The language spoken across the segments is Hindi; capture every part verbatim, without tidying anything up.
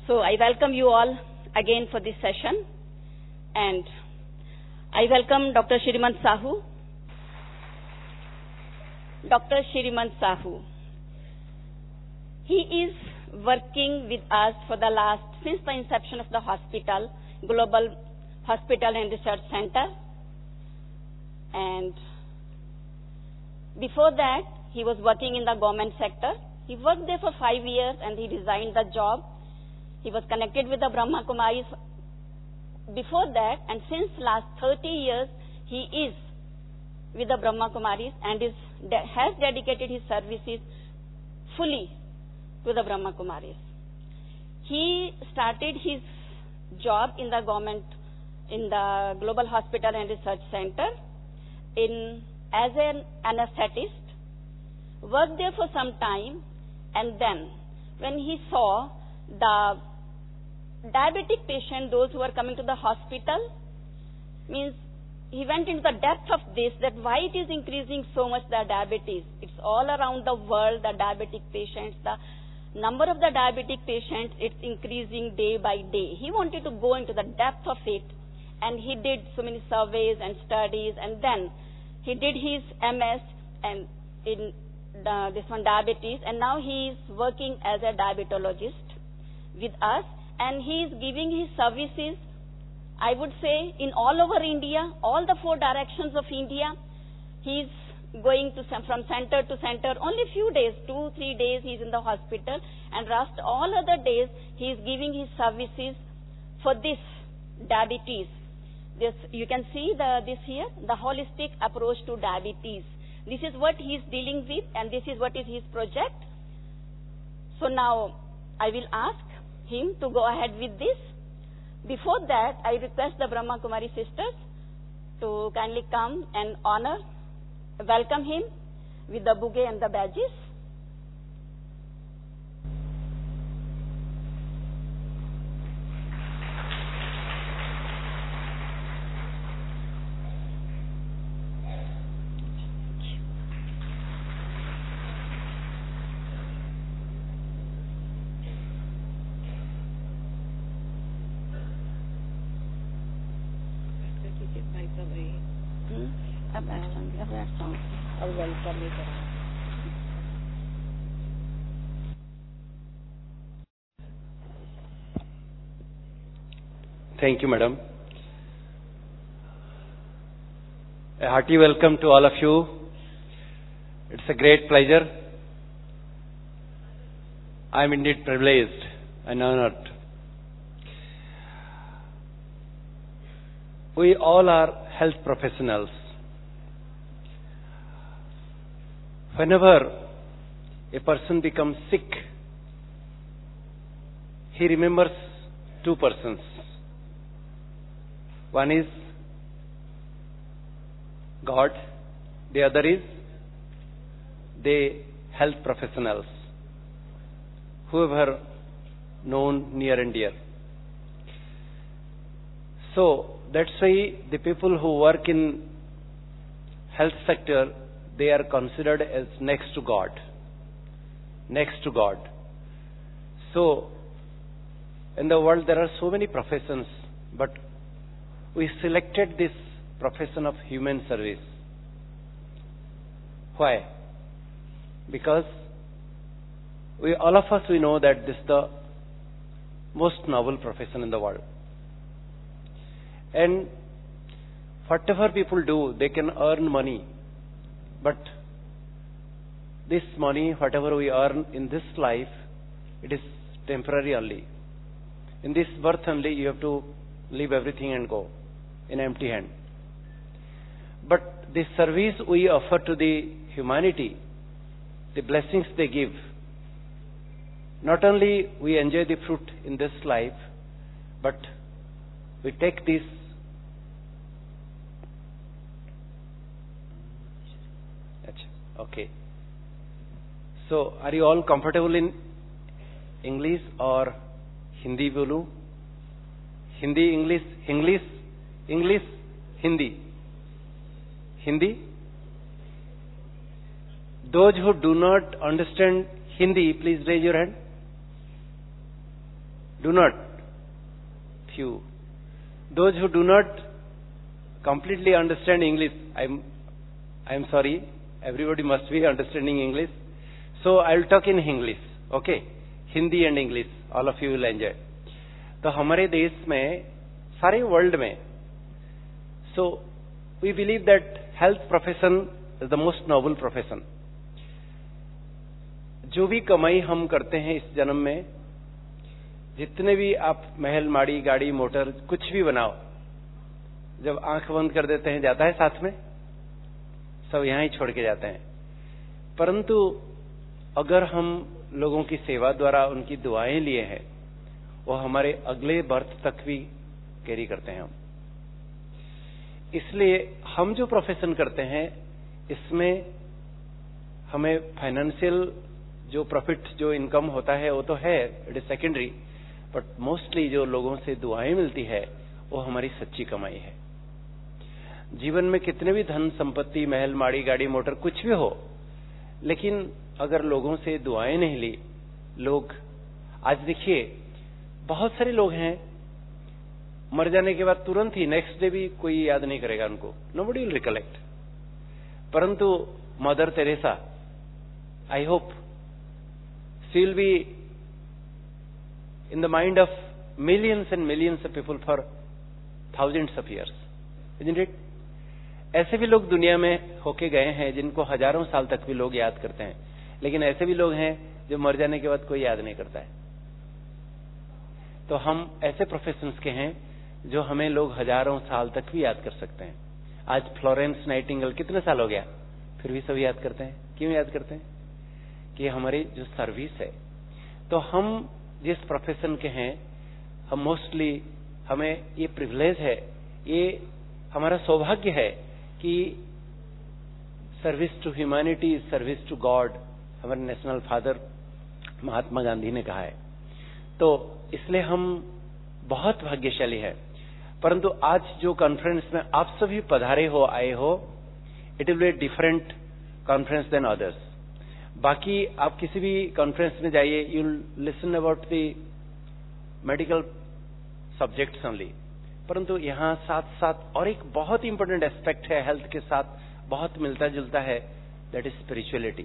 So I welcome you all again for this session, and I welcome Doctor Shrimant Sahu. Doctor Shrimant Sahu. He is working with us for the last, since the inception of the hospital, Global Hospital and Research Center. And before that, he was working in the government sector. He worked there for five years and he resigned the job. He was connected with the Brahma Kumaris before that, and since last thirty years, he is with the Brahma Kumaris and is, has dedicated his services fully to the Brahma Kumaris. He started his job in the government, in the Global Hospital and Research Center, in as an anesthetist, worked there for some time, and then when he saw the diabetic patient, those who are coming to the hospital, means he went into the depth of this, that why it is increasing so much, the diabetes. It's all around the world, the diabetic patients, the number of the diabetic patients, it's increasing day by day. He wanted to go into the depth of it, and he did so many surveys and studies, and then he did his M S and in the, this one diabetes, and now he is working as a diabetologist with us, and he is giving his services, I would say, in all over India, all the four directions of India. He is going to from center to center, only few days, two, three days he is in the hospital, and rest all other days he is giving his services for this diabetes. This, you can see the this here, the holistic approach to diabetes. This is what he is dealing with, and this is what is his project. So now I will ask him to go ahead with this. Before that, I request the Brahma Kumari sisters to kindly come and honor, welcome him with the bouquet and the badges. Thank you, madam. A hearty welcome to all of you. It's a great pleasure. I am indeed privileged and honored. We all are health professionals. Whenever a person becomes sick, he remembers two persons. One is God, the other is the health professionals, whoever known near and dear. So that's why the people who work in health sector, they are considered as next to God. Next to God. So in the world there are so many professions, but we selected this profession of human service. Why? Because we, all of us, we know that this is the most noble profession in the world. And whatever people do, they can earn money. But this money, whatever we earn in this life, it is temporary only. In this birth only, you have to leave everything and go in empty hand. But the service we offer to the humanity, the blessings they give, not only we enjoy the fruit in this life, but we take this okay. So are you all comfortable in English or Hindi bolu? Hindi, English, English, English, Hindi. Hindi? Those who do not understand Hindi, please raise your hand. do not, few, those who do not completely understand English, I'm, I'm sorry, everybody must be understanding English. So I'll talk in English, okay? Hindi and English, all of you will enjoy. तो हमारे देश में, सारे वर्ल्ड में, so we believe that health profession is the most noble profession. जो भी कमाई हम करते हैं इस जन्म में, जितने भी आप महल, माड़ी, गाड़ी, मोटर, कुछ भी बनाओ, जब आंख बंद कर देते हैं जाता है साथ में, सब यहां ही छोड़ के जाते हैं. परंतु अगर हम लोगों की सेवा द्वारा उनकी दुआएं लिए हैं, वो हमारे अगले बर्थ तक भी कैरी करते हैं हम. इसलिए हम जो प्रोफेशन करते हैं, इसमें हमें फाइनेंशियल जो प्रॉफिट, जो इनकम होता है, वो तो है, it is secondary, but mostly जो लोगों से दुआएं मिलती है, वो हमारी सच्ची कमाई है. जीवन में कितने भी धन संपत्ति, महल, माड़ी, गाड़ी, मोटर, कुछ भी हो, लेकिन अगर लोगों से दुआएं नहीं ली, लोग, आज देखिए बहुत सारे लोग हैं, मर जाने के बाद तुरंत ही नेक्स्ट डे भी कोई याद नहीं करेगा उनको, नोबडी विल रिकलेक्ट. परंतु Mother Teresa, I hope she will be in the mind of millions and millions of people for thousands of years, isn't it? ऐसे भी लोग दुनिया में होके गए हैं जिनको हजारों साल तक भी लोग याद करते हैं, लेकिन ऐसे भी लोग हैं जो मर जाने के बाद कोई याद नहीं करता है. तो हम ऐसे प्रोफेशंस के हैं जो हमें लोग हजारों साल तक भी याद कर सकते हैं. आज फ्लोरेंस नाइटिंगेल, कितने साल हो गया, फिर भी सब याद करते हैं. क्यों याद करते हैं? कि हमारी जो सर्विस है. तो हम जिस प्रोफेशन के हैं, हम मोस्टली, हमें ये प्रिविलेज है, ये हमारा सौभाग्य है कि service to humanity is service to God, हमारे नेशनल फादर महात्मा गांधी ने कहा है. तो इसलिए हम बहुत भाग्यशाली हैं. परंतु आज जो कॉन्फ्रेंस में आप सभी पधारे हो, आए हो, it will be a different conference than others. बाकी आप किसी भी कॉन्फ्रेंस में जाइए, you will listen about the medical subjects only. परंतु यहां साथ साथ और एक बहुत इंपॉर्टेंट एस्पेक्ट है, हेल्थ के साथ बहुत मिलता जुलता है, दैट इज स्पिरिचुअलिटी.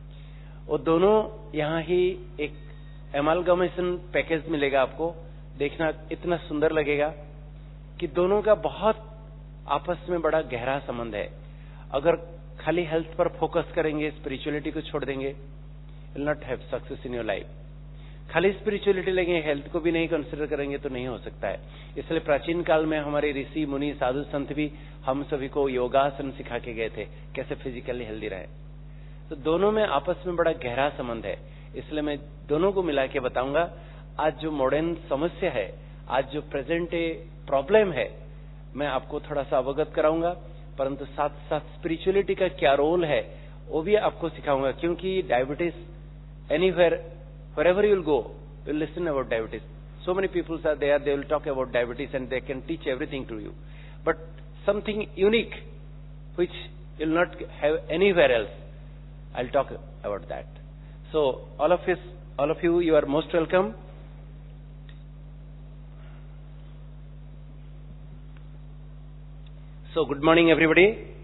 वो दोनों यहां ही एक एमालगमेशन पैकेज मिलेगा आपको, देखना इतना सुंदर लगेगा कि दोनों का बहुत आपस में बड़ा गहरा संबंध है. अगर खाली हेल्थ पर फोकस करेंगे, स्पिरिचुअलिटी को छोड़ देंगे, will not have success in your life. खाली स्पिरिचुअलिटी लेंगे, हेल्थ को भी नहीं कंसिडर करेंगे, तो नहीं हो सकता है. इसलिए प्राचीन काल में हमारे ऋषि मुनि साधु संत भी हम सभी को योगासन सिखा के गए थे, कैसे फिजिकली हेल्दी रहे. तो दोनों में आपस में बड़ा गहरा संबंध है. इसलिए मैं दोनों को मिला के बताऊंगा. आज जो मॉडर्न समस्या है, आज जो प्रेजेंट प्रॉब्लम है, मैं आपको थोड़ा सा अवगत कराऊंगा, परंतु साथ साथ स्पिरिचुअलिटी का क्या रोल है वो भी आपको सिखाऊंगा. क्योंकि diabetes anywhere, wherever you will go, you will listen about diabetes. So many people are there, they will talk about diabetes and they can teach everything to you. But something unique, which you will not have anywhere else, I'll talk about that. So all of us, all of you, you are most welcome. So good morning everybody.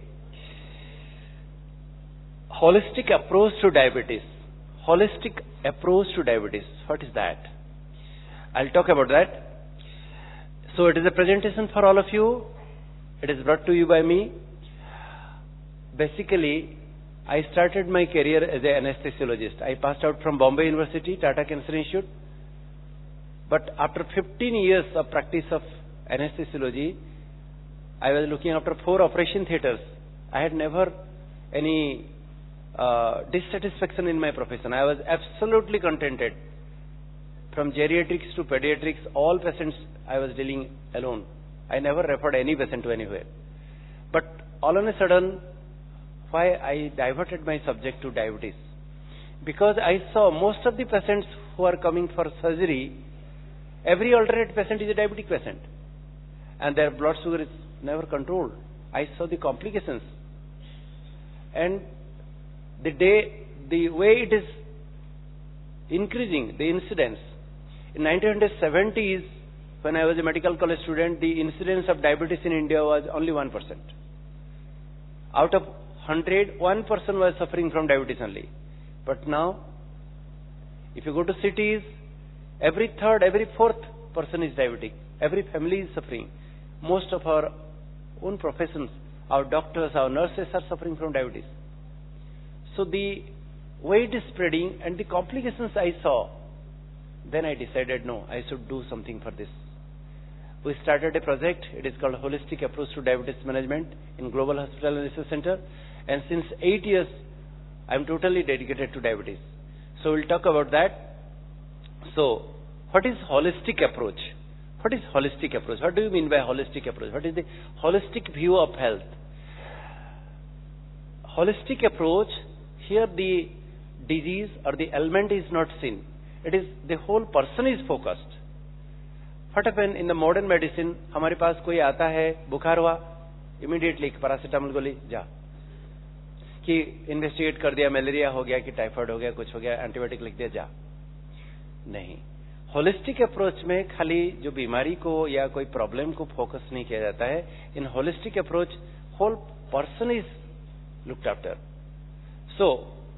Holistic approach to diabetes. Holistic approach to diabetes. What is that? I'll talk about that. So it is a presentation for all of you. It is brought to you by me. Basically, I started my career as an anesthesiologist. I passed out from Bombay University, Tata Cancer Institute. But after fifteen years of practice of anesthesiology, I was looking after four operation theaters. I had never any Uh, dissatisfaction in my profession. I was absolutely contented. From geriatrics to pediatrics, all patients I was dealing alone. I never referred any patient to anywhere. But all on a sudden, why I diverted my subject to diabetes? Because I saw most of the patients who are coming for surgery, every alternate patient is a diabetic patient. And their blood sugar is never controlled. I saw the complications. And the day, the way it is increasing, the incidence, In nineteen seventies, when I was a medical college student, the incidence of diabetes in India was only one percent. Out of one hundred, one person was suffering from diabetes only. But now, if you go to cities, every third, every fourth person is diabetic. Every family is suffering. Most of our own professions, our doctors, our nurses are suffering from diabetes. So the way it is spreading and the complications I saw, then I decided, no, I should do something for this. We started a project. It is called Holistic Approach to Diabetes Management in Global Hospital and Research Center. And since eight years, I am totally dedicated to diabetes. So we'll talk about that. So, what is holistic approach? What is holistic approach? What do you mean by holistic approach? What is the holistic view of health? Holistic approach, here the disease or the ailment is not seen. It is the whole person is focused. What happens in the modern medicine? हमारे पास कोई आता है, बुखार हुआ, immediately पैरासिटामोल गोली जा, कि इन्वेस्टिगेट कर दिया, मलेरिया हो गया, कि टाइफाइड हो गया, कुछ हो गया, एंटीबायोटिक लिख दिया, जा. नहीं, होलिस्टिक अप्रोच में खाली जो बीमारी को या कोई प्रॉब्लम को फोकस नहीं किया जाता है. In holistic approach whole person is looked after. So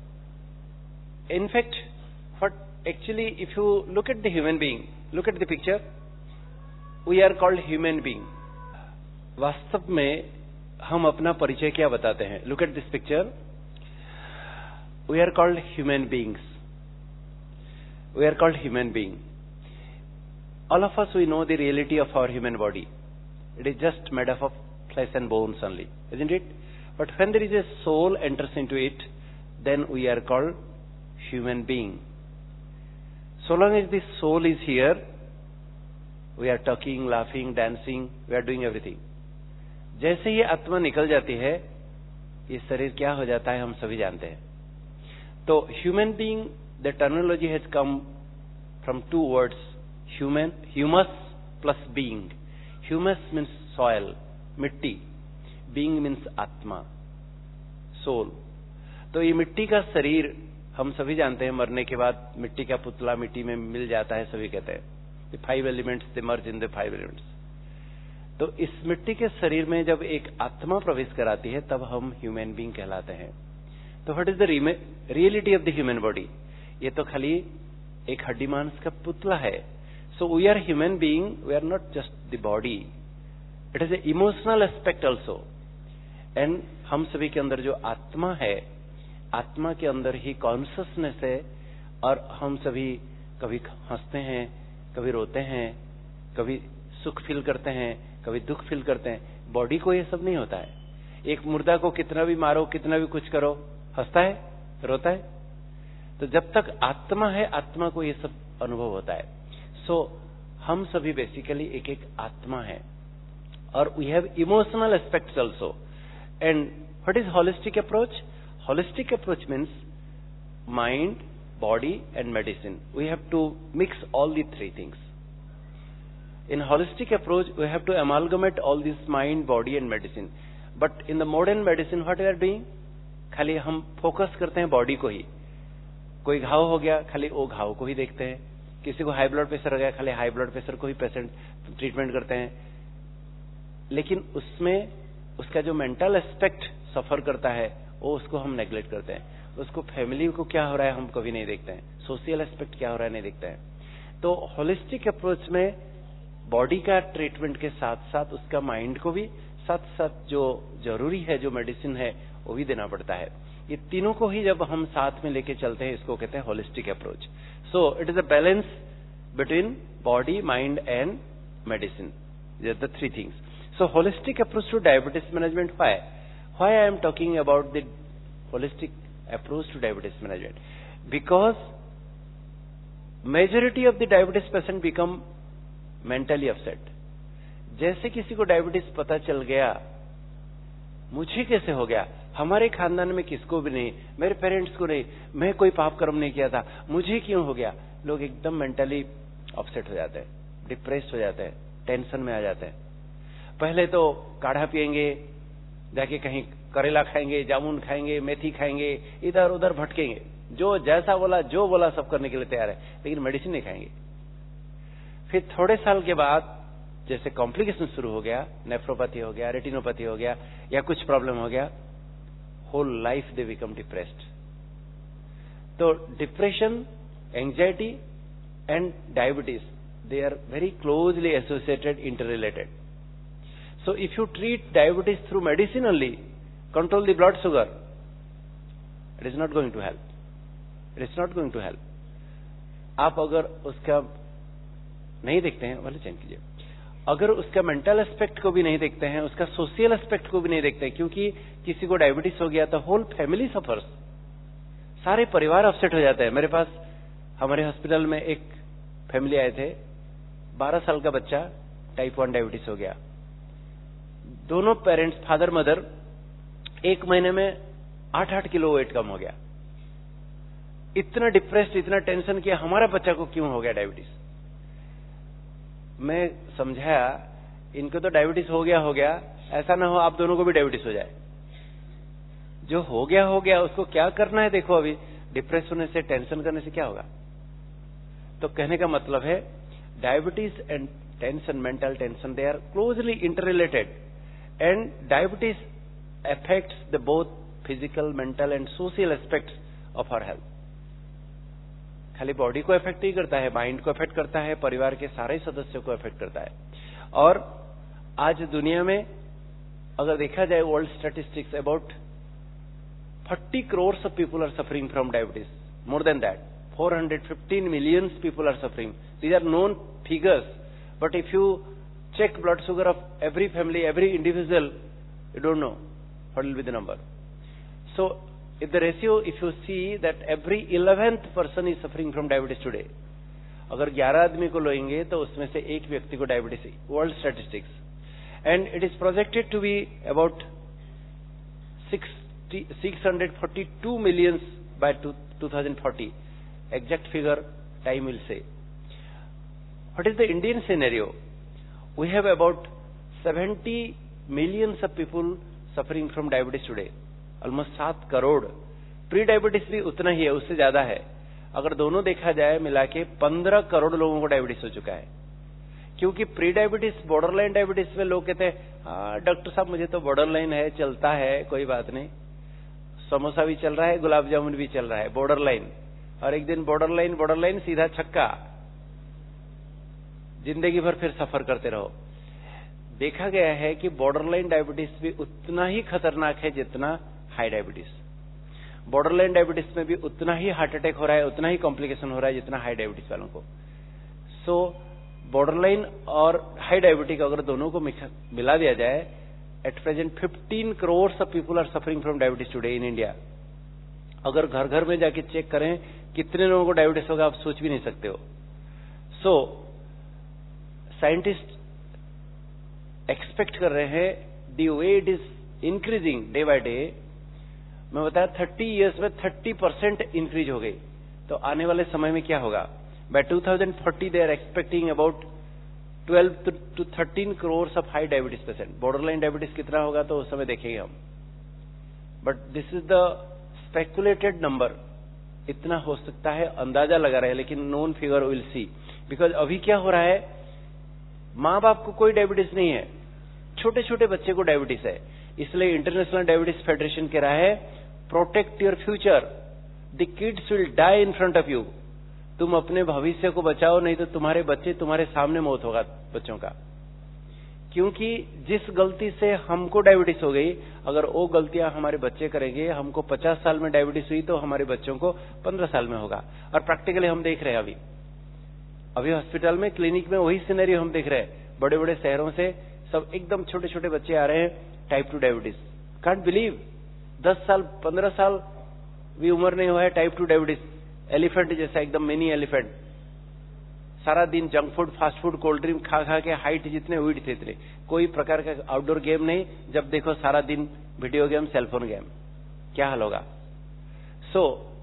in fact, what actually, if you look at the human being, look at the picture, we are called human being. वास्तव में हम अपना परिचय क्या बताते हैं? Look at this picture. We are called human beings. We are called human being. All of us, we know the reality of our human body. It is just made up of flesh and bones only, isn't it? But when there is a soul enters into it, then we are called human being. So long as the soul is here, we are talking, laughing, dancing, we are doing everything. जैसे ही आत्मा निकल जाती है, ये शरीर क्या हो जाता है हम सभी जानते हैं. तो human being, the terminology has come from two words, human, humus plus being. Humus means soil, मिट्टी. Being means आत्मा, soul. तो ये मिट्टी का शरीर हम सभी जानते हैं, मरने के बाद मिट्टी का पुतला मिट्टी में मिल जाता है, सभी कहते हैं. The five elements, they merge in the five elements. तो इस मिट्टी के शरीर में जब एक आत्मा प्रवेश कराती है, तब हम ह्यूमन बीइंग कहलाते हैं. तो what is the reality of the human body? ये तो खाली एक हड्डी मांस का पुतला है. So we are human being, we are not just the body, it is a emotional aspect also. And हम सभी के अंदर जो आत्मा है, आत्मा के अंदर ही कॉन्शियसनेस है, और हम सभी कभी हंसते हैं, कभी रोते हैं, कभी सुख फील करते हैं, कभी दुख फील करते हैं. बॉडी को ये सब नहीं होता है. एक मुर्दा को कितना भी मारो, कितना भी कुछ करो, हंसता है, रोता है. तो जब तक आत्मा है, आत्मा को ये सब अनुभव होता है. सो so, हम सभी बेसिकली एक एक आत्मा है, और we have emotional aspects also. And what is holistic approach? Holistic approach means mind, body and medicine. We have to mix all the three things. In holistic approach, we have to amalgamate all this mind, body and medicine. But in the modern medicine, what we are doing? खाली हम फोकस करते हैं बॉडी को ही. कोई घाव हो गया, खाली वो घाव को ही देखते हैं. किसी को हाई ब्लड प्रेशर हो गया, खाली हाई ब्लड प्रेशर को ही पेशेंट ट्रीटमेंट करते हैं. लेकिन उसमें उसका जो मेंटल एस्पेक्ट सफर करता है, वो उसको हम नेग्लेक्ट करते हैं. उसको फैमिली को क्या हो रहा है हम कभी नहीं देखते हैं, सोशल एस्पेक्ट क्या हो रहा है नहीं देखते हैं. तो होलिस्टिक अप्रोच में बॉडी का ट्रीटमेंट के साथ साथ उसका माइंड को भी साथ साथ जो जरूरी है, जो मेडिसिन है, वो भी देना पड़ता है. ये तीनों को ही जब हम साथ में लेके चलते हैं, इसको कहते हैं holistic approach. So it is a balance between body, mind and medicine, the three things. So holistic approach to diabetes management. Why why I am talking about the holistic approach to diabetes management? Because majority of the diabetes patient become mentally upset. जैसे किसी को डायबिटीज पता चल गया, मुझे कैसे हो गया, हमारे खानदान में किसको भी नहीं, मेरे पेरेंट्स को नहीं, मैं कोई पाप कर्म नहीं किया था, मुझे क्यों हो गया. लोग एकदम मेंटली अपसेट हो जाते हैं, डिप्रेस हो जाते हैं, टेंशन में आ जाते हैं. पहले तो काढ़ा पिएंगे, जाके कहीं करेला खाएंगे, जामुन खाएंगे, मेथी खाएंगे, इधर उधर भटकेंगे, जो जैसा बोला जो बोला सब करने के लिए तैयार है, लेकिन मेडिसिन नहीं खाएंगे. फिर थोड़े साल के बाद जैसे कॉम्प्लिकेशन शुरू हो गया, नेफ्रोपैथी हो गया, रेटिनोपैथी हो गया, या कुछ प्रॉब्लम हो गया, whole life they become depressed. तो depression, anxiety and diabetes, they are very closely associated, interrelated. So if you treat diabetes through medicine only, control the blood sugar, it is not going to help. It is not going to help. आप अगर उसका नहीं देखते हैं, वाले चेंज कीजिए, अगर उसका मेंटल एस्पेक्ट को भी नहीं देखते हैं, उसका सोशल एस्पेक्ट को भी नहीं देखते हैं, क्योंकि किसी को डायबिटीज हो गया तो होल फैमिली सफर्स, सारे परिवार अपसेट हो जाते हैं. मेरे पास हमारे हॉस्पिटल में एक फैमिली आए थे, बारह साल का बच्चा, टाइप वन डायबिटीज हो गया. दोनों पेरेंट्स, फादर मदर, एक महीने में आठ आठ किलो वेट कम हो गया. इतना डिप्रेस्ड, इतना टेंशन किया, हमारा बच्चा को क्यों हो गया डायबिटीज. मैं समझाया इनको तो डायबिटीज हो गया हो गया, ऐसा ना हो आप दोनों को भी डायबिटीज हो जाए. जो हो गया हो गया, उसको क्या करना है देखो. अभी डिप्रेस होने से, टेंशन करने से क्या होगा. तो कहने का मतलब है diabetes and tension, mental tension, they are closely interrelated, and diabetes affects the both physical, mental and social aspects of our health. खाली बॉडी को अफेक्ट नहीं करता है, माइंड को अफेक्ट करता है, परिवार के सारे सदस्यों को अफेक्ट करता है. और आज दुनिया में अगर देखा जाए world statistics, about forty crores of people are suffering from diabetes. More than that, four hundred fifteen million people are suffering. These are known figures. But if you check blood sugar of every family, every individual, you don't know what will be the number. So, if the ratio, if you see that every eleventh person is suffering from diabetes today, अगर ग्यारह आदमी को लोएंगे तो उसमें से एक व्यक्ति को diabetes, world statistics. And it is projected to be about six hundred forty-two millions by twenty forty. Exact figure time will say. What is the Indian scenario? We have about seventy millions of people suffering from diabetes today. Almost सात करोड़. प्री डायबिटीज भी उतना ही है, उससे ज्यादा है. अगर दोनों देखा जाए मिला के पंद्रह करोड़ लोगों को डायबिटीज हो चुका है. क्योंकि pre diabetes, borderline diabetes में लोग कहते हैं हाँ डॉक्टर साहब मुझे तो बॉर्डर लाइन है, चलता है, कोई बात नहीं, समोसा भी चल रहा है, गुलाब जामुन भी चल रहा है, बॉर्डर लाइन. और एक दिन बॉर्डर लाइन बॉर्डर लाइन सीधा छक्का, जिंदगी भर फिर सफर करते रहो. देखा गया है कि बॉर्डर लाइन डायबिटीज भी उतना ही खतरनाक है जितना high diabetes. Borderline diabetes में भी उतना ही हार्ट अटैक हो रहा है, उतना ही कॉम्प्लिकेशन हो रहा है जितना हाई डायबिटीज वालों को. सो बॉर्डर लाइन और हाई डायबिटिक अगर दोनों को मिला दिया जाए, at present fifteen crores of people are suffering from diabetes today in India. अगर घर घर में जाके चेक करें कितने लोगों को डायबिटीज होगा, आप सोच भी नहीं सकते हो. सो साइंटिस्ट एक्सपेक्ट कर रहे हैं the way it is increasing day by day. मैं बताया थर्टी इयर्स में थर्टी परसेंट इंक्रीज हो गई. तो आने वाले समय में क्या होगा? By twenty forty they are expecting about twelve to thirteen crores of high diabetes patient. Borderline diabetes कितना होगा तो उस समय देखेंगे हम. But this is the speculated number. इतना हो सकता है, अंदाजा लगा रहे हैं, लेकिन known figure will see. Because अभी क्या हो रहा है, माँ बाप को कोई डायबिटीज नहीं है, छोटे छोटे बच्चे को डायबिटीज है. इसलिए इंटरनेशनल डायबिटीज फेडरेशन कह रहा है protect your future, the kids will die in front of you. तुम अपने भविष्य को बचाओ, नहीं तो तुम्हारे बच्चे, तुम्हारे सामने मौत होगा बच्चों का. क्योंकि जिस गलती से हमको डायबिटीज हो गई, अगर वो गलतियां हमारे बच्चे करेंगे, हमको पचास साल में डायबिटीज हुई तो हमारे बच्चों को पंद्रह साल में होगा. और प्रैक्टिकली हम देख रहे हैं, अभी अभी हॉस्पिटल में, क्लिनिक में वही सिनेरियो हम देख रहे हैं. बड़े बड़े शहरों से सब एकदम छोटे छोटे बच्चे आ रहे हैं type two diabetes. Can't believe, दस साल पंद्रह साल भी उम्र नहीं हुआ है, टाइप टू डायबिटीज. एलिफेंट जैसा, एकदम मिनी एलिफेंट. सारा दिन junk food, fast food, cold drink खा खा के हाइट जितने वेट थे इतने, कोई प्रकार का आउटडोर गेम नहीं. जब देखो सारा दिन वीडियो गेम, सेलफोन गेम. क्या हाल होगा? So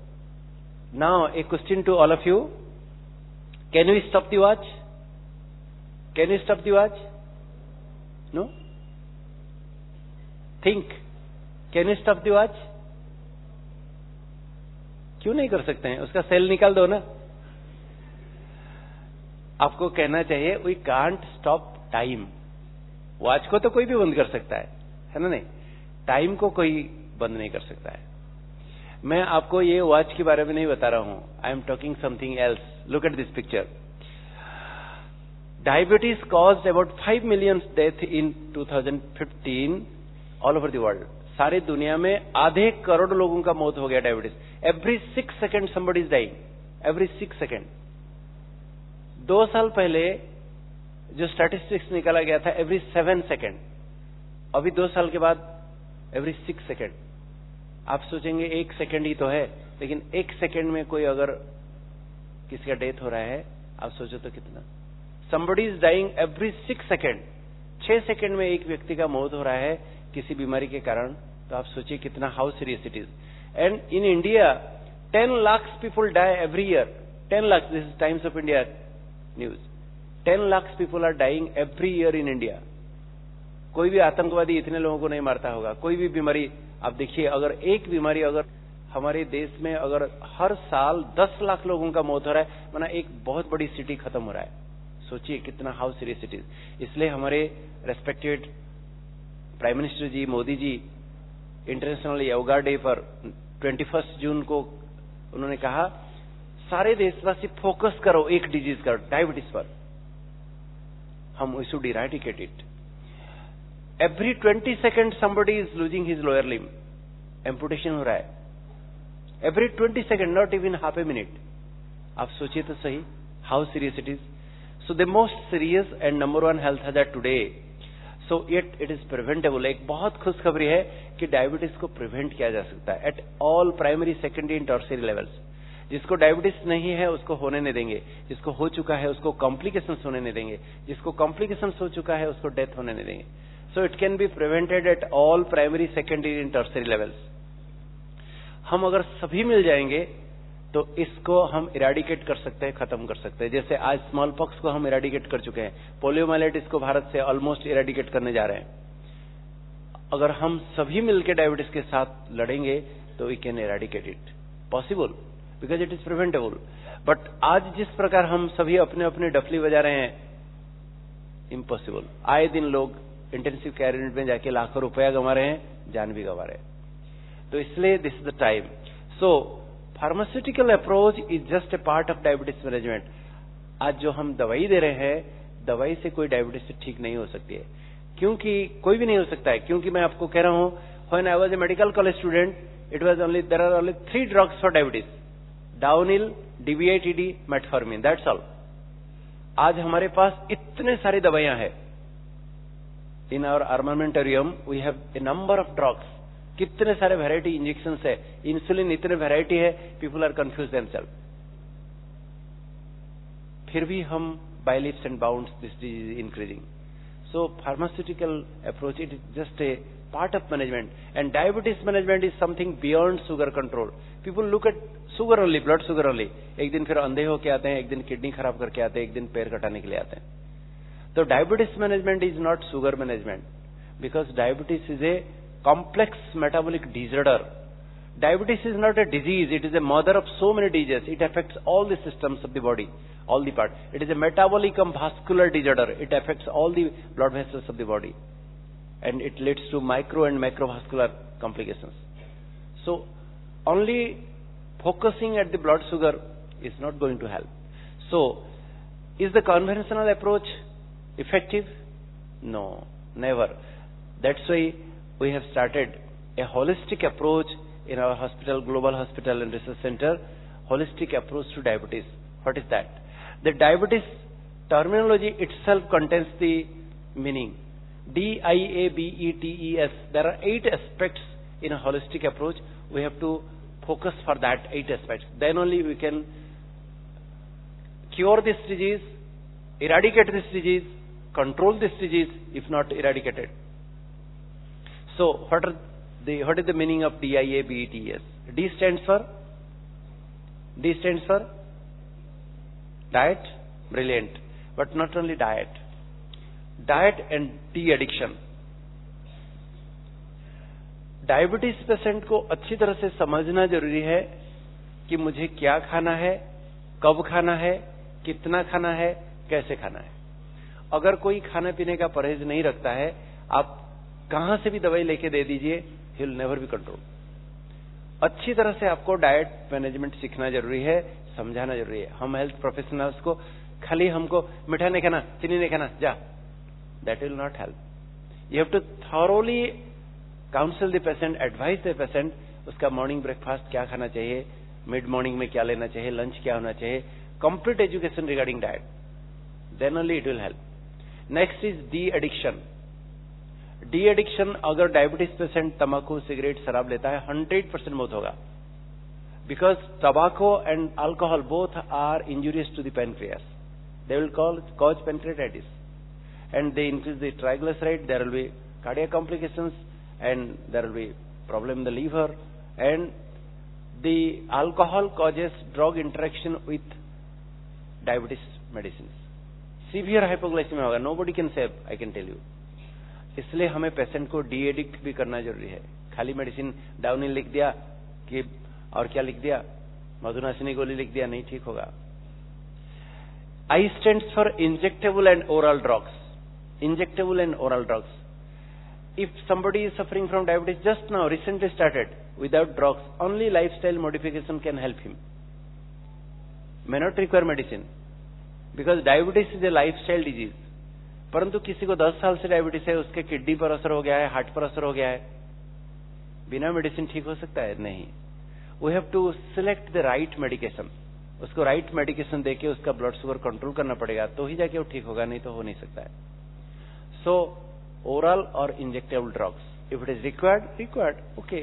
now a question to all of you, can you stop the watch? Can you stop the watch? No? Think, can you stop the watch? क्यों नहीं कर सकते हैं? उसका सेल निकाल दो ना. आपको कहना चाहिए we can't stop time. Watch को तो कोई भी बंद कर सकता है, है ना? नहीं, टाइम को कोई बंद नहीं कर सकता है। मैं आपको ये वॉच के बारे में नहीं बता रहा हूं, I am talking something else. Look at this picture. Diabetes caused about five million death in two thousand fifteen all over the world. सारी दुनिया में आधे करोड़ लोगों का मौत हो गया diabetes. Every six second somebody is dying, every six second. दो साल पहले जो स्टैटिस्टिक्स निकाला गया था एवरी सेवन सेकेंड, अभी दो साल के बाद एवरी सिक्स सेकेंड। आप सोचेंगे एक सेकेंड ही तो है, लेकिन एक सेकेंड में कोई अगर किसी का डेथ हो रहा है, आप सोचो तो कितना। somebody is dying every six second. छह सेकेंड में एक व्यक्ति का मौत हो रहा है किसी बीमारी के कारण, तो आप सोचिए कितना how serious it is. And in India ten lakh people die every year. Ten lakh, this is Times of India news. Ten lakh people are dying every year in India. कोई भी आतंकवादी इतने लोगों को नहीं मारता होगा। कोई भी बीमारी आप देखिए, अगर एक बीमारी अगर हमारे देश में अगर हर साल दस लाख लोगों का मौत हो रहा है, माना एक बहुत बड़ी सिटी खत्म हो रहा है। सोचिए कितना हाउ सीरियस इट इज। इसलिए हमारे respected prime minister ji Modi ji international yoga day पर ट्वेंटी फर्स्ट जून को उन्होंने कहा सारे देशवासी फोकस करो एक डिजीज का, डायबिटीज पर। हम we should eradicate it. Every twenty second somebody is losing his lower limb, amputation हो रहा है every twenty second, not even half a minute. आप सोचिए तो सही how serious it is. So the most serious and number one health hazard today, so it it is preventable. एक बहुत खुशखबरी है कि डायबिटीज को प्रिवेंट किया जा सकता है at all primary, secondary and tertiary levels. जिसको डायबिटीज नहीं है उसको होने नहीं देंगे, जिसको हो चुका है उसको कॉम्प्लिकेशंस होने नहीं देंगे, जिसको कॉम्प्लिकेशंस हो चुका है उसको डेथ होने नहीं देंगे। So it can be prevented at all primary, secondary and tertiary levels. हम अगर सभी मिल जाएंगे तो इसको हम इरेडिकेट कर सकते हैं, खत्म कर सकते हैं। जैसे आज स्मॉल पॉक्स को हम इरेडिकेट कर चुके हैं, पोलियोमाइलाइटिस को भारत से ऑलमोस्ट इरेडिकेट करने जा रहे हैं। अगर हम सभी मिलकर डायबिटीज के साथ लड़ेंगे तो we can eradicate it, possible, because it is preventable. But आज जिस प्रकार हम सभी अपने अपने डफली बजा रहे हैं, इम्पॉसिबल। आए दिन लोग इंटेंसिव केयर यूनिट में जाके लाखों रुपया गंवा रहे हैं, जान भी गंवा रहे हैं। तो इसलिए this is the time. So pharmaceutical approach is just a part of diabetes management. आज जो हम दवाई दे रहे हैं, दवाई से कोई डायबिटीज से ठीक नहीं हो सकती है, क्योंकि कोई भी नहीं हो सकता है। क्योंकि मैं आपको कह रहा हूं, when I was a medical college student, it was only there are only three drugs for diabetes, daonil, DBI TD, metformin, that's all. आज हमारे पास इतने सारी दवाइयां हैं। In our armamentarium we have a number of drugs. कितने सारे वेराइटी इंजेक्शन है, इंसुलिन इतने वेराइटी है, पीपल आर कंफ्यूज देमसेल्फ। फिर भी हम by leaps and bounds this disease is increasing. So pharmaceutical approach it is just a part of management, and diabetes management is something beyond sugar control. People look at sugar only, blood sugar only. एक दिन फिर अंधे होके आते हैं, एक दिन किडनी खराब करके आते हैं, एक दिन पैर कटाने के लिए आते हैं। तो diabetes management is not sugar management, because diabetes is a complex metabolic disorder. Diabetes is not a disease, it is a mother of so many diseases. It affects all the systems of the body, all the parts. It is a metabolic and vascular disorder. It affects all the blood vessels of the body, and it leads to micro and macrovascular complications. So only focusing at the blood sugar is not going to help. So is the conventional approach effective? No, never. That's why we have started a holistic approach in our hospital, Global Hospital and Research Center, holistic approach to diabetes. What is that? The diabetes terminology itself contains the meaning. D I A B E T E S. There are eight aspects in a holistic approach. We have to focus for that eight aspects. Then only we can cure this disease, eradicate this disease, control this disease, if not eradicated. So, what are the what is the meaning of D I A B E T E S? D stands for D stands for diet. Brilliant. But not only diet. Diet and de addiction. Diabetes patient को अच्छी तरह से समझना जरूरी है कि मुझे क्या खाना है, कब खाना है, कितना खाना है, कैसे खाना है। अगर कोई खाने पीने का परहेज नहीं रखता है, आप कहां से भी दवाई लेके दे दीजिए, he will never be control. अच्छी तरह से आपको डाइट मैनेजमेंट सीखना जरूरी है, समझाना जरूरी है। हम हेल्थ प्रोफेशनल्स को खाली हमको मिठा नहीं खाना, चीनी नहीं खाना, जा, that will not help. You have to thoroughly counsel the patient, advise the patient, उसका मॉर्निंग ब्रेकफास्ट क्या खाना चाहिए, मिड मॉर्निंग में क्या लेना चाहिए, लंच क्या होना चाहिए, complete education regarding diet, then only it will help. Next is de addiction. De addiction, अगर डायबिटीज पेशेंट तंबाकू, सिगरेट, शराब लेता है, हंड्रेड परसेंट मौत होगा, because tobacco and alcohol both are injurious to the pancreas, they will cause pancreatitis and they increase the triglyceride, there will be cardiac complications and there will be problem in the liver, and the alcohol causes drug interaction with diabetes medicines. Severe hypoglycemia होगा, nobody can save, I can tell you. इसलिए हमें पेशेंट को डी एडिक्ट भी करना जरूरी है। खाली मेडिसिन डाउनिल लिख दिया कि और क्या लिख दिया, मधुनाशिनी गोली लिख दिया, नहीं ठीक होगा। I stands for injectable and oral drugs. Injectable and oral drugs. If somebody is suffering from diabetes just now, recently started, without drugs, only lifestyle modification can help him. May not require medicine, because diabetes is a lifestyle disease. परंतु किसी को दस साल से डायबिटीज है, उसके किडनी पर असर हो गया है, हार्ट पर असर हो गया है, बिना मेडिसिन ठीक हो सकता है? नहीं। We have to select the right medication, उसको राइट मेडिकेशन देके उसका ब्लड शुगर कंट्रोल करना पड़ेगा, तो ही जाके वो ठीक होगा, नहीं तो हो नहीं सकता है। सो oral or injectable drugs, if it is required, required, okay.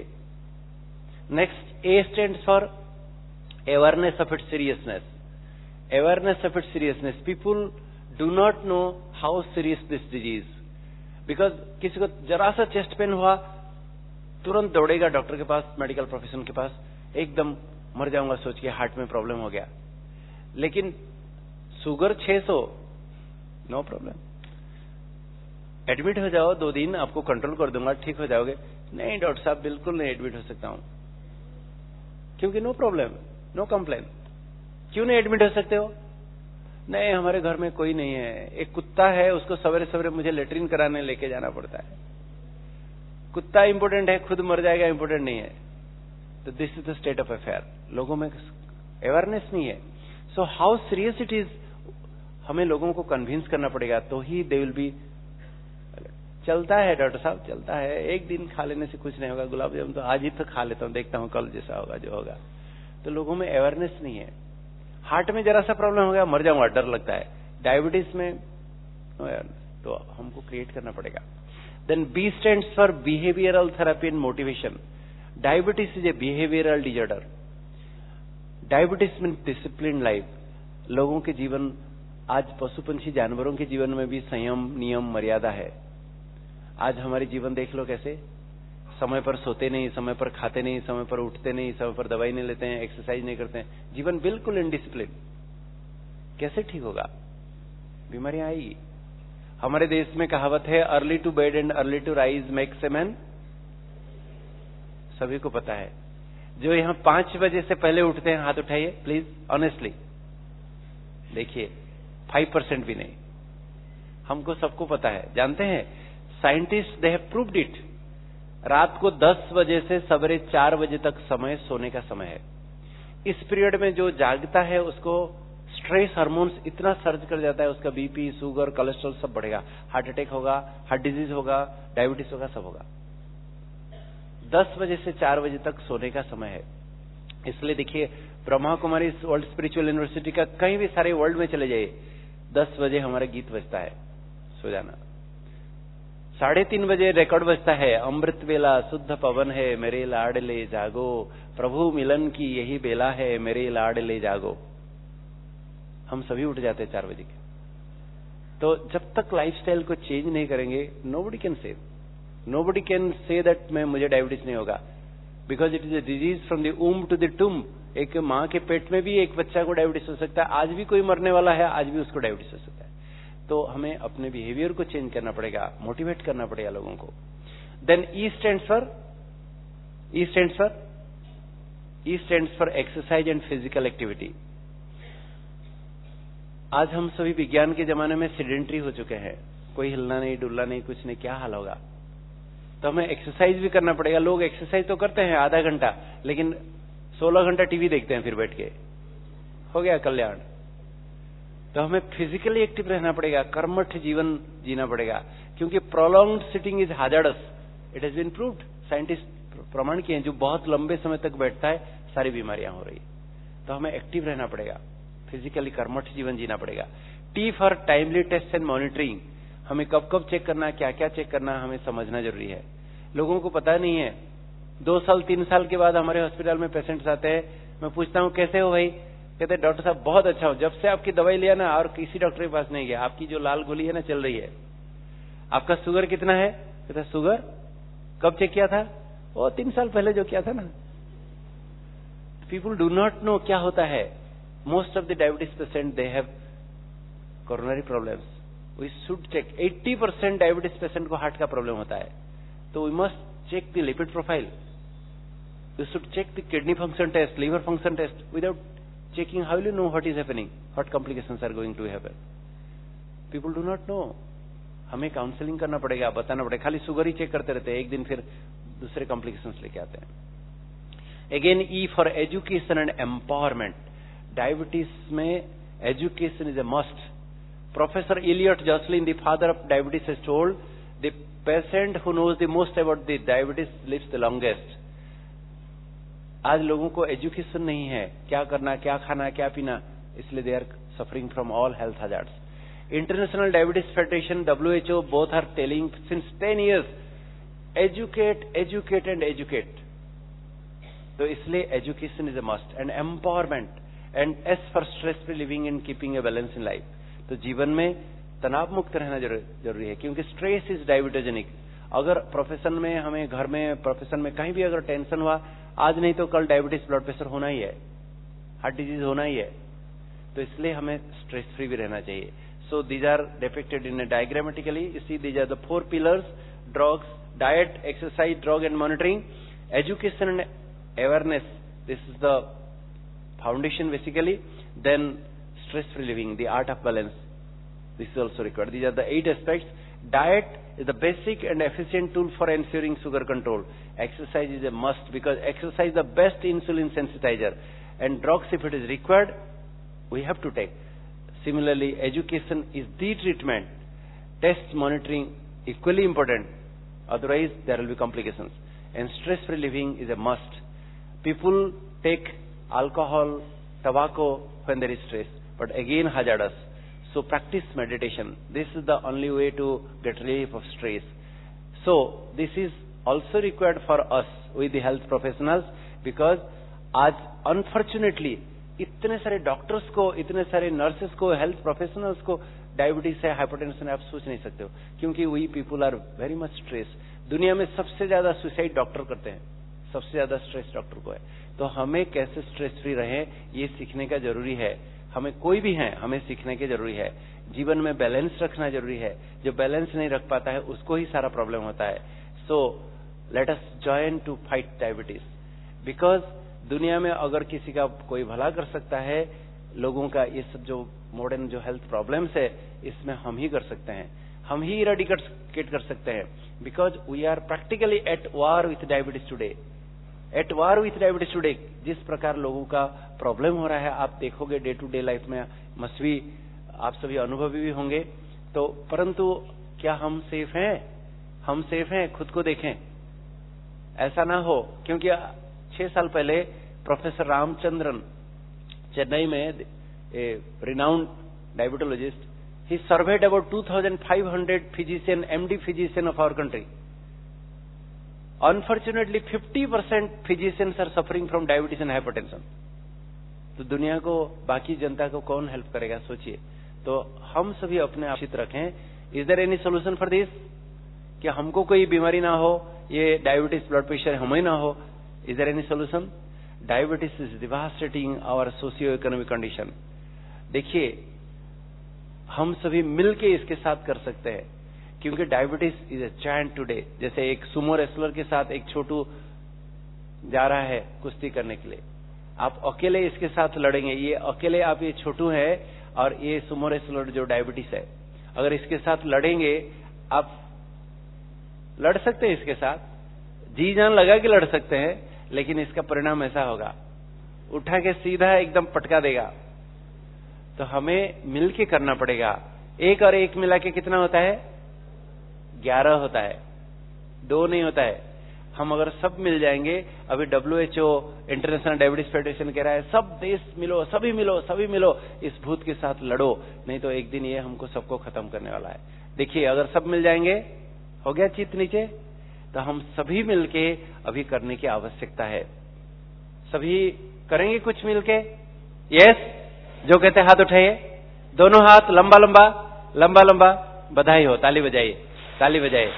Next, A stands for awareness of its seriousness. Awareness of its seriousness. People do not know how serious this disease, because किसी को जरा सा चेस्ट पेन हुआ, तुरंत दौड़ेगा डॉक्टर के पास, मेडिकल प्रोफेशन के पास, एकदम मर जाऊंगा सोच के, हार्ट में प्रॉब्लम हो गया। लेकिन शुगर छह सौ, नो प्रॉब्लम, एडमिट हो जाओ, दो दिन आपको कंट्रोल कर दूंगा, ठीक हो जाओगे। नहीं डॉक्टर साहब, बिल्कुल नहीं एडमिट हो सकता हूं, क्योंकि नो प्रॉब्लम, नो कंप्लेन। क्यों नहीं एडमिट हो सकते हो? नहीं, हमारे घर में कोई नहीं है, एक कुत्ता है, उसको सवेरे सवेरे मुझे लेटरिन कराने लेके जाना पड़ता है। कुत्ता इंपोर्टेंट है, खुद मर जाएगा इंपोर्टेंट नहीं है। तो this is the state of affair. लोगों में अवेयरनेस नहीं है। So how serious it is, हमें लोगों को कन्विंस करना पड़ेगा, तो ही दे विल बी। चलता है डॉक्टर साहब, चलता है, एक दिन खा लेने से कुछ नहीं होगा, गुलाब जामुन तो आज ही तो खा लेता हूं, देखता हूं कल जैसा होगा जो होगा। तो लोगों में अवेयरनेस नहीं है। हार्ट में जरा सा प्रॉब्लम हो गया, मर जाऊंगा, डर लगता है। डायबिटीज में अवेयरनेस तो हमको क्रिएट करना पड़ेगा। Then B stands for behavioural therapy and motivation. Diabetes is a behavioural disorder. Diabetes mean discipline life. लोगों के जीवन, आज पशु पंछी जानवरों के जीवन में भी संयम, नियम, मर्यादा है। आज हमारी जीवन देख लो कैसे, समय पर सोते नहीं, समय पर खाते नहीं, समय पर उठते नहीं, समय पर दवाई नहीं लेते हैं, एक्सरसाइज नहीं करते हैं, जीवन बिल्कुल इनडिसिप्लिन, कैसे ठीक होगा? बीमारियां आएगी। हमारे देश में कहावत है, early to bed and early to rise makes a man. सभी को पता है। जो यहां पांच बजे से पहले उठते हैं, हाथ उठाइए प्लीज, ऑनेस्टली देखिए, फाइव परसेंट भी नहीं। हमको सबको पता है, जानते हैं, scientist they have proved it. रात को दस बजे से सवेरे चार बजे तक समय सोने का समय है। इस पीरियड में जो जागता है उसको स्ट्रेस हार्मोन्स इतना सर्ज कर जाता है, उसका बीपी, शुगर, कोलेस्ट्रॉल सब बढ़ेगा, हार्ट अटैक होगा, हार्ट डिजीज होगा, डायबिटीज होगा, सब होगा। दस बजे से चार बजे तक सोने का समय है। इसलिए देखिए, Brahma Kumari world spiritual university का कहीं भी सारे वर्ल्ड में चले जाइए, दस बजे हमारा गीत बजता है सो जाना। साढ़े तीन बजे रिकॉर्ड बजता है, अमृत बेला शुद्ध पवन है, मेरे लाडले जागो, प्रभु मिलन की यही बेला है, मेरे लाडले जागो। हम सभी उठ जाते हैं चार बजे के। तो जब तक लाइफस्टाइल को चेंज नहीं करेंगे, nobody can say nobody can say that मैं मुझे डायबिटीज नहीं होगा, because it is a disease from the womb to the tomb. एक माँ के पेट में भी एक बच्चा को डायबिटीज हो सकता है। आज भी कोई मरने वाला है, आज भी उसको डायबिटीज हो सकता है। तो हमें अपने बिहेवियर को चेंज करना पड़ेगा, मोटिवेट करना पड़ेगा लोगों को। Then E stands for E stands for E stands for exercise and physical activity. आज हम सभी विज्ञान के जमाने में सेडेंटरी हो चुके हैं, कोई हिलना नहीं, डुलना नहीं, कुछ नहीं, क्या हाल होगा? तो हमें एक्सरसाइज भी करना पड़ेगा। लोग एक्सरसाइज तो करते हैं आधा घंटा, लेकिन सोलह घंटा टीवी देखते हैं फिर बैठ के, हो गया कल्याण। तो हमें फिजिकली एक्टिव रहना पड़ेगा, कर्मठ जीवन जीना पड़ेगा, क्योंकि prolonged sitting is hazardous. It has been proved, scientist प्रमाण किए हैं, जो बहुत लंबे समय तक बैठता है सारी बीमारियां हो रही। तो हमें एक्टिव रहना पड़ेगा, फिजिकली कर्मठ जीवन जीना पड़ेगा। T for timely test and monitoring, हमें कब कब चेक करना, क्या क्या चेक करना, हमें समझना जरूरी है। लोगों को पता नहीं है। दो साल तीन साल के बाद हमारे हॉस्पिटल में पेशेंट्स आते हैं, मैं पूछता हूं कैसे हो भाई? कहते हैं डॉक्टर साहब बहुत अच्छा हो, जब से आपकी दवाई लिया ना और किसी डॉक्टर के पास नहीं गया, आपकी जो लाल गोली है ना चल रही है। आपका शुगर कितना है? कहते शुगर कब चेक किया था? वो तीन साल पहले जो किया था ना। पीपुल डू नॉट नो क्या होता है। Most of the diabetes patient they have coronary problems. We should check. अस्सी परसेंट डायबिटीज पेशेंट को हार्ट का प्रॉब्लम होता है, तो we must check the lipid profile. You should check the kidney function test, liver function test. Without checking, how will you know what is happening, what complications are going to happen? People do not know. हमें काउंसलिंग करना पड़ेगा, बताना पड़ेगा। खाली शुगर ही चेक करते रहते हैं, एक दिन फिर दूसरे कॉम्प्लिकेशंस लेके आते हैं। Again E for education and empowerment. Diabetes में education is a must. Professor Elliott Joslin, the father of diabetes, has told the patient who knows the most about the diabetes lives the longest. आज लोगों को एजुकेशन नहीं है, क्या करना, क्या खाना, क्या पीना, इसलिए they are suffering from all health hazards. International diabetes federation, W H O, both are telling since ten years, educate educate and educate. तो इसलिए education is a must and empowerment and S for stress free living and keeping a balance in life. तो जीवन में तनाव मुक्त रहना जरूरी है, क्योंकि स्ट्रेस इज डायबिटोजेनिक। अगर प्रोफेशन में, हमें घर में, प्रोफेशन में कहीं भी अगर टेंशन हुआ, आज नहीं तो कल डायबिटीज, ब्लड प्रेशर होना ही है, हार्ट डिजीज होना ही है। तो इसलिए हमें स्ट्रेस फ्री भी रहना चाहिए। So these are depicted in diagrammatically. You see these are the four pillars: drugs, diet, exercise, drug and monitoring, education and awareness. This is the foundation basically. Then stress free living, the art of balance, this is also required. These are the eight aspects. Diet is the basic and efficient tool for ensuring sugar control. Exercise is a must, because exercise is the best insulin sensitizer. And drugs, if it is required, we have to take. Similarly, education is the treatment. Test monitoring equally important. Otherwise, there will be complications. And stress-free living is a must. People take alcohol, tobacco when there is stress, but again hazardous. So practice meditation. This is the only way to get relief of stress. So this is also required for us with the health professionals, because आज unfortunately इतने सारे डॉक्टर्स को, इतने सारे नर्सेस को, हेल्थ प्रोफेशनल्स को डायबिटीज है, हाइपरटेंशन है, आप सोच नहीं सकते हो, क्योंकि we people are very much stress. दुनिया में सबसे ज्यादा सुसाइड डॉक्टर करते हैं, सबसे ज्यादा स्ट्रेस डॉक्टर को है। तो हमें कैसे स्ट्रेस फ्री रहें, ये सीखने का जरूरी है। हमें कोई भी है, हमें सीखने की जरूरी है। जीवन में बैलेंस रखना जरूरी है। जो बैलेंस नहीं रख पाता है उसको ही सारा प्रॉब्लम होता है। So let us join to fight diabetes, because दुनिया में अगर किसी का कोई भला कर सकता है, लोगों का ये सब जो मॉडर्न जो हेल्थ प्रॉब्लम्स है, इसमें हम ही कर सकते हैं, हम ही इरेडिकेट कर सकते हैं, because we are practically at war with diabetes today. At war with diabetes today. जिस प्रकार लोगों का प्रॉब्लम हो रहा है, आप देखोगे डे टू डे लाइफ में, मसवी आप सभी अनुभवी भी होंगे। तो परंतु क्या हम सेफ हैं? हम सेफ हैं? खुद को देखें, ऐसा ना हो। क्योंकि छह साल पहले प्रोफेसर रामचंद्रन, चेन्नई में renowned diabetologist, he surveyed about two thousand five hundred physician, MD physician of our country. Unfortunately, fifty percent physicians are suffering from diabetes and hypertension. तो दुनिया को, बाकी जनता को कौन हेल्प करेगा, सोचिए। तो हम सभी अपने आप चित रखें। Is there any solution for this? कि हमको कोई बीमारी ना हो, ये डायबिटीज, ब्लड प्रेशर हमें ना हो। Is there any solution? Diabetes is devastating our socio economic condition. देखिए, हम सभी मिलके इसके साथ कर सकते हैं, क्योंकि diabetes is a giant today. जैसे एक सुमो रेसलर के साथ एक छोटू जा रहा है कुश्ती करने के लिए, आप अकेले इसके साथ लड़ेंगे, ये अकेले आप ये छोटू है, और ये सुमो रेसलर जो डायबिटीज है, अगर इसके साथ लड़ेंगे, आप लड़ सकते हैं इसके साथ, जी जान लगा के लड़ सकते हैं, लेकिन इसका परिणाम ऐसा होगा, उठा के सीधा एकदम पटका देगा। तो हमें मिल के करना पड़ेगा। एक और एक मिला के कितना होता है? ग्यारह होता है, दो नहीं होता है। हम अगर सब मिल जाएंगे, अभी W H O international diabetes federation कह रहा है सब देश मिलो, सभी मिलो, सभी मिलो, इस भूत के साथ लड़ो, नहीं तो एक दिन ये हमको सबको खत्म करने वाला है। देखिए, अगर सब मिल जाएंगे, हो गया चित नीचे, तो हम सभी मिलके अभी करने की आवश्यकता है। सभी करेंगे कुछ मिलके? यस, जो कहते हाथ उठाइए, दोनों हाथ लंबा लंबा लंबा लंबा, बधाई हो, ताली बजाइए, ताली बजाइए।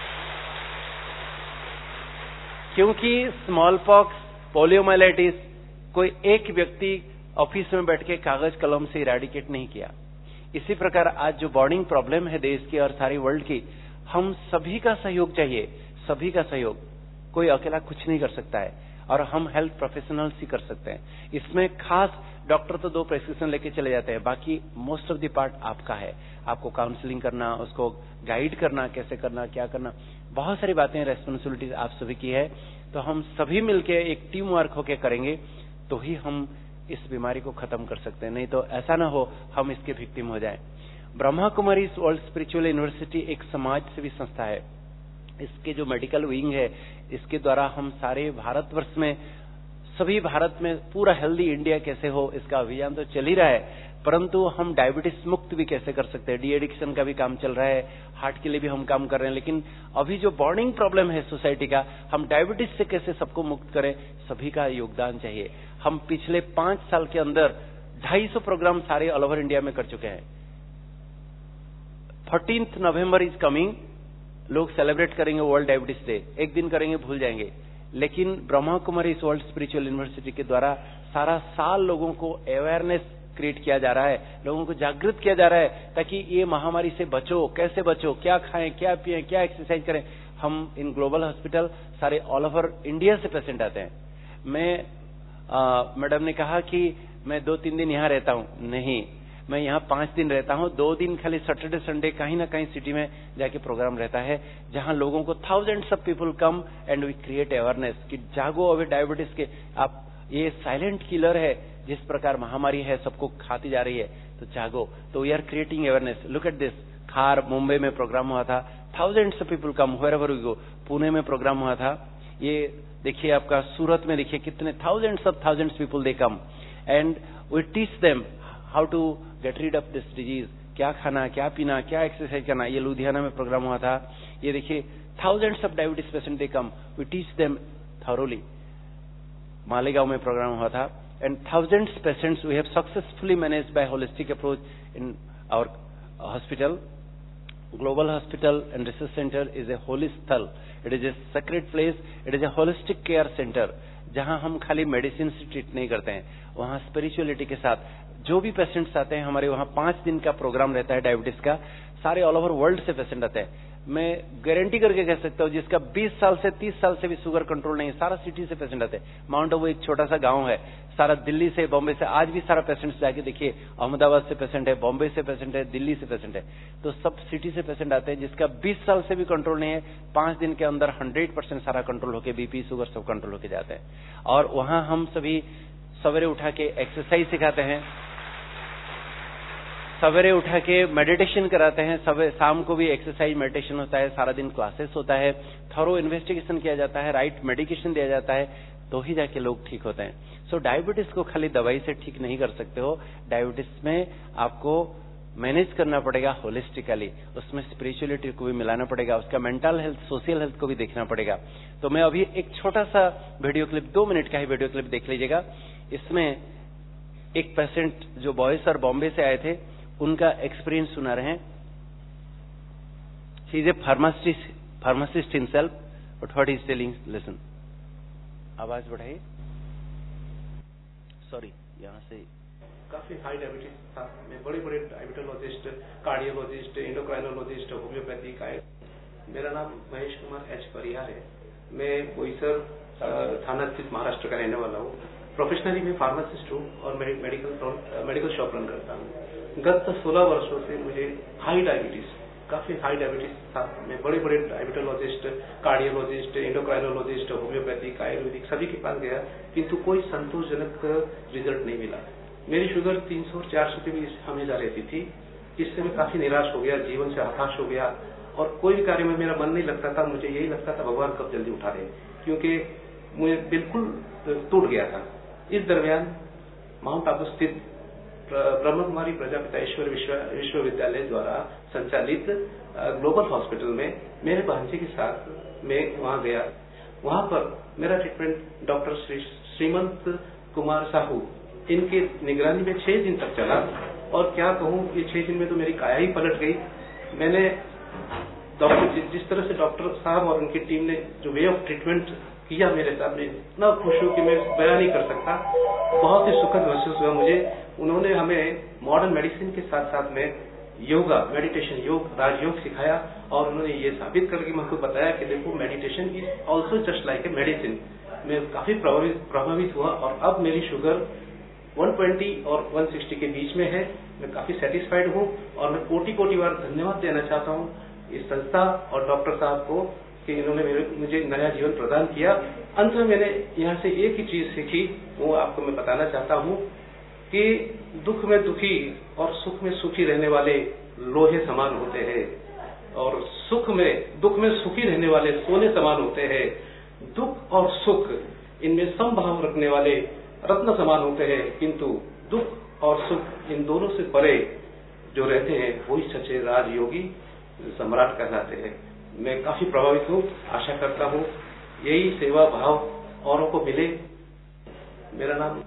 क्योंकि स्मॉल पॉक्स, पोलियोमाइलाइटिस कोई एक व्यक्ति ऑफिस में बैठ के कागज कलम से इरेडिकेट नहीं किया। इसी प्रकार आज जो बॉर्डिंग प्रॉब्लम है देश की और सारी वर्ल्ड की, हम सभी का सहयोग चाहिए, सभी का सहयोग। कोई अकेला कुछ नहीं कर सकता है, और हम हेल्थ प्रोफेशनल्स ही कर सकते हैं। इसमें खास डॉक्टर तो दो प्रेस्क्रिप्शन लेके चले जाते हैं, बाकी मोस्ट ऑफ द पार्ट आपका है। आपको काउंसलिंग करना, उसको गाइड करना, कैसे करना, क्या करना, बहुत सारी बातें, रेस्पॉन्सिबिलिटीज आप सभी की है। तो हम सभी मिलके एक टीम वर्क होके करेंगे तो ही हम इस बीमारी को खत्म कर सकते हैं, नहीं तो ऐसा ना हो हम इसके विक्टिम हो जाएं। Brahma Kumari world spiritual university एक समाज सेवी संस्था है। इसके जो मेडिकल विंग है, इसके द्वारा हम सारे भारतवर्ष में, सभी भारत में पूरा हेल्दी इंडिया कैसे हो, इसका अभियान तो चल ही रहा है, परंतु हम डायबिटीज मुक्त भी कैसे कर सकते हैं। डी एडिक्शन का भी काम चल रहा है, हार्ट के लिए भी हम काम कर रहे हैं। लेकिन अभी जो बॉर्डिंग प्रॉब्लम है सोसाइटी का, हम डायबिटीज से कैसे सबको मुक्त करें, सभी का योगदान चाहिए। हम पिछले पांच साल के अंदर ढाई सौ प्रोग्राम सारे ऑल ओवर इंडिया में कर चुके हैं। फोर्टीन्थ नवंबर इज कमिंग, लोग सेलिब्रेट करेंगे वर्ल्ड डायबिटीज डे, एक दिन करेंगे भूल जाएंगे, लेकिन Brahma Kumari world spiritual university के द्वारा सारा साल लोगों को अवेयरनेस क्रिएट किया जा रहा है, लोगों को जागृत किया जा रहा है, ताकि ये महामारी से बचो, कैसे बचो, क्या खाएं, क्या पिएं, क्या एक्सरसाइज करें। हम इन ग्लोबल हॉस्पिटल सारे ऑल ओवर इंडिया से पेशेंट आते हैं। मैं मैडम ने कहा कि मैं दो तीन दिन यहाँ रहता हूँ, नहीं, मैं यहाँ पांच दिन रहता हूँ। दो दिन खाली सैटरडे संडे कहीं ना कहीं सिटी में जाके प्रोग्राम रहता है, जहाँ लोगों को thousands of people come and we create awareness कि जागो अभी डायबिटीज के, आप ये साइलेंट किलर है, जिस प्रकार महामारी है सबको खाती जा रही है, तो जागो। तो we are creating awareness. Look at this, Khar Mumbai में प्रोग्राम हुआ था, thousands of people come, wherever we go. Pune में प्रोग्राम हुआ था, ये देखिए आपका सूरत में देखिए कितने thousands of thousands people they come and we teach them how to get rid of this disease, क्या खाना, क्या पीना, क्या एक्सरसाइज करना। ये लुधियाना में प्रोग्राम हुआ था, ये देखिए thousands of diabetes patient they come, we teach them thoroughly. Malegaon में प्रोग्राम हुआ था and thousands patients we have successfully managed by holistic approach in our hospital. Global Hospital and Research Center is a holy स्थल, it is a sacred place, it is a holistic care center, जहां हम खाली मेडिसिन से ट्रीट नहीं करते हैं, वहां स्पिरिचुअलिटी के साथ जो भी पेशेंट्स आते हैं, हमारे वहां पांच दिन का प्रोग्राम रहता है डायबिटीज का, सारे ऑल ओवर वर्ल्ड से पेशेंट आते हैं। मैं गारंटी करके कह सकता हूँ, जिसका बीस साल से तीस साल से भी शुगर कंट्रोल नहीं है, सारा सिटी से पेशेंट आते हैं। माउंट आबू एक छोटा सा गांव है, सारा दिल्ली से, बॉम्बे से, आज भी सारा पेशेंट्स जाके देखिए, अहमदाबाद से पेशेंट है, बॉम्बे से पेशेंट है, दिल्ली से पेशेंट है, तो सब सिटी से पेशेंट आते हैं। जिसका बीस साल से भी कंट्रोल नहीं है, पांच दिन के अंदर हंड्रेड परसेंट सारा कंट्रोल होकर, बीपी शुगर सब कंट्रोल होकर जाते हैं। और वहां हम सभी सवेरे उठा के एक्सरसाइज सिखाते हैं, सवेरे उठा के मेडिटेशन कराते हैं, सवेरे शाम को भी एक्सरसाइज मेडिटेशन होता है, सारा दिन क्लासेस होता है, थॉरो इन्वेस्टिगेशन किया जाता है, राइट मेडिकेशन दिया जाता है, तो ही जाके लोग ठीक होते हैं। सो डायबिटीज को खाली दवाई से ठीक नहीं कर सकते हो, डायबिटीज में आपको मैनेज करना पड़ेगा होलिस्टिकली, उसमें स्पिरिचुअलिटी को भी मिलाना पड़ेगा, उसका मेंटल हेल्थ, सोशल हेल्थ को भी देखना पड़ेगा। तो मैं अभी एक छोटा सा वीडियो क्लिप, दो मिनट का ही वीडियो क्लिप देख लीजिएगा। इसमें एक पेशेंट जो बॉयस और बॉम्बे से आए थे, उनका एक्सपीरियंस सुना रहे हैं। He is a pharmacist pharmacist himself, but what is telling, listen. आवाज बढ़ाइए, सॉरी, यहाँ से काफी हाई डायबिटीज था, मैं बड़े बड़े डायबिटोलॉजिस्ट, कार्डियोलॉजिस्ट, एंडोक्राइनोलॉजिस्ट, होम्योपैथी का है। मेरा नाम महेश कुमार एच परिहार है, मैं बोईसर थाना स्थित महाराष्ट्र का रहने वाला हूँ। प्रोफेशनली मैं फार्मासिस्ट हूँ और मेडिकल मेडिकल शॉप रन करता हूँ। गत सोलह वर्षों से मुझे हाई डायबिटीज, काफी हाई डायबिटीज था। मैं बड़े बड़े diabetologist, cardiologist, endocrinologist, homeopathic, Ayurvedic सभी के पास गया, किंतु कोई संतोषजनक रिजल्ट नहीं मिला। मेरी शुगर तीन सौ चार सौ के भी हमेशा रहती थी। इससे मैं काफी निराश हो गया, जीवन से हताश हो गया और कोई भी कार्य में मेरा मन नहीं लगता था। मुझे यही लगता था भगवान कब जल्दी उठा दे, क्योंकि मुझे बिल्कुल टूट गया था। इस दरमियान माउंट आबू स्थित ब्रह्मा कुमारी प्रजापिता ईश्वर विश्वविद्यालय द्वारा संचालित ग्लोबल हॉस्पिटल में मेरे भांजे के साथ मैं वहां गया। वहां पर मेरा ट्रीटमेंट डॉक्टर श्री श्रीमंत कुमार साहू इनके निगरानी में छह दिन तक चला और क्या कहूं, ये छह दिन में तो मेरी काया ही पलट गई। मैंने डॉक्टर जिस तरह से डॉक्टर साहब और उनकी टीम ने जो वे ऑफ ट्रीटमेंट किया मेरे साथ, में इतना खुश हूं कि मैं बयान नहीं कर सकता। बहुत ही सुखद महसूस हुआ मुझे। उन्होंने हमें मॉडर्न मेडिसिन के साथ साथ में योगा, मेडिटेशन, योग, राजयोग सिखाया और उन्होंने ये साबित करके मुझको बताया कि देखो meditation is also just like a medicine. मैं काफी प्रभावित प्रभावित हुआ और अब मेरी शुगर एक सौ बीस और एक सौ साठ के बीच में है। मैं काफी सेटिस्फाइड हूँ और मैं कोटि कोटि बार धन्यवाद देना चाहता हूँ इस संस्था और डॉक्टर साहब को कि इन्होंने मेरे मुझे नया जीवन प्रदान किया। अंत में मैंने यहाँ से एक ही चीज सीखी, वो आपको मैं बताना चाहता हूँ कि दुख में दुखी और सुख में सुखी रहने वाले लोहे समान होते हैं और सुख में दुख में सुखी रहने वाले सोने समान होते हैं। दुख और सुख इनमें समभाव रखने वाले रत्न समान होते हैं, किंतु दुख और सुख इन दोनों से परे जो रहते हैं वही सच्चे राजयोगी सम्राट कहलाते हैं। मैं काफी प्रभावित हूँ। आशा करता हूँ यही सेवा भाव औरों को मिले। मेरा नाम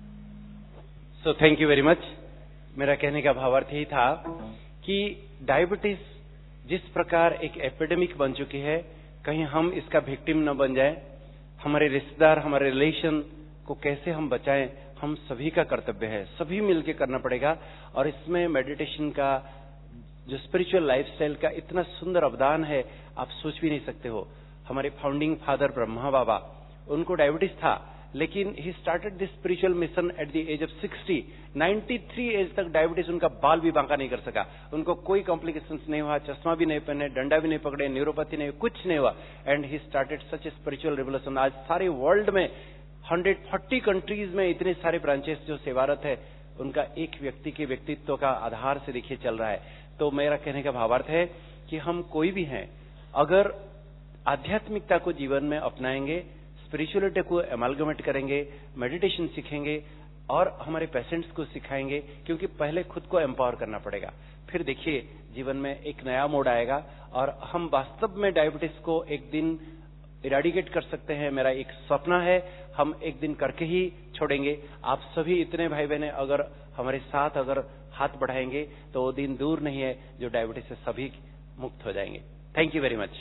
so thank you very much. मेरा कहने का भावार्थ यही था कि डायबिटीज जिस प्रकार एक एपिडेमिक बन चुकी है, कहीं हम इसका विक्टिम न बन जाए। हमारे रिश्तेदार, हमारे रिलेशन को कैसे हम बचाएं, हम सभी का कर्तव्य है, सभी मिलकर करना पड़ेगा। और इसमें मेडिटेशन का, जो स्पिरिचुअल लाइफस्टाइल का इतना सुंदर अवदान है, आप सोच भी नहीं सकते हो। हमारे फाउंडिंग फादर ब्रह्मा बाबा, उनको डायबिटीज था, लेकिन he started this spiritual mission at the age of sixty. तिरानवे एज तक डायबिटीज उनका बाल भी बांका नहीं कर सका। उनको कोई कॉम्प्लिकेशंस नहीं हुआ, चश्मा भी नहीं पहने, डंडा भी नहीं पकड़े, न्यूरोपैथी नहीं, कुछ नहीं हुआ। And he started such a spiritual revolution. आज सारे वर्ल्ड में एक सौ चालीस कंट्रीज में इतने सारे ब्रांचेस जो सेवारत है, उनका एक व्यक्ति के व्यक्तित्व का आधार से देखिए चल रहा है। तो मेरा कहने का भावार्थ है कि हम कोई भी हैं, अगर आध्यात्मिकता को जीवन में अपनाएंगे, स्पिरिचुअलिटी को एमालगमेट करेंगे, मेडिटेशन सीखेंगे और हमारे पेशेंट्स को सिखाएंगे, क्योंकि पहले खुद को एम्पावर करना पड़ेगा। फिर देखिए जीवन में एक नया मोड़ आएगा और हम वास्तव में डायबिटीज को एक दिन इराडिकेट कर सकते हैं। मेरा एक सपना है, हम एक दिन करके ही छोड़ेंगे। आप सभी इतने भाई बहने अगर हमारे साथ अगर हाथ बढ़ाएंगे तो वो दिन दूर नहीं है जो डायबिटीज से सभी मुक्त हो जाएंगे। Thank you very much.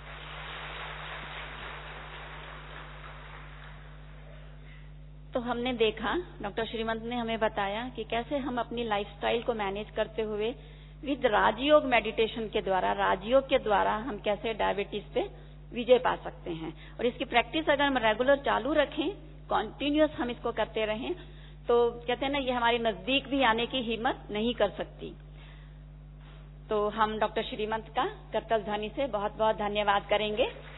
तो हमने देखा, डॉक्टर श्रीमंत ने हमें बताया कि कैसे हम अपनी लाइफस्टाइल को मैनेज करते हुए विद राजयोग मेडिटेशन के द्वारा, राजयोग के द्वारा हम कैसे डायबिटीज पे विजय पा सकते हैं। और इसकी प्रैक्टिस अगर हम रेगुलर चालू रखें, कॉन्टिन्यूअस हम इसको करते रहें, तो कहते हैं ना, ये हमारी नजदीक भी आने की हिम्मत नहीं कर सकती। तो हम डॉक्टर श्रीमंत का करतल ध्वनि से बहुत बहुत धन्यवाद करेंगे।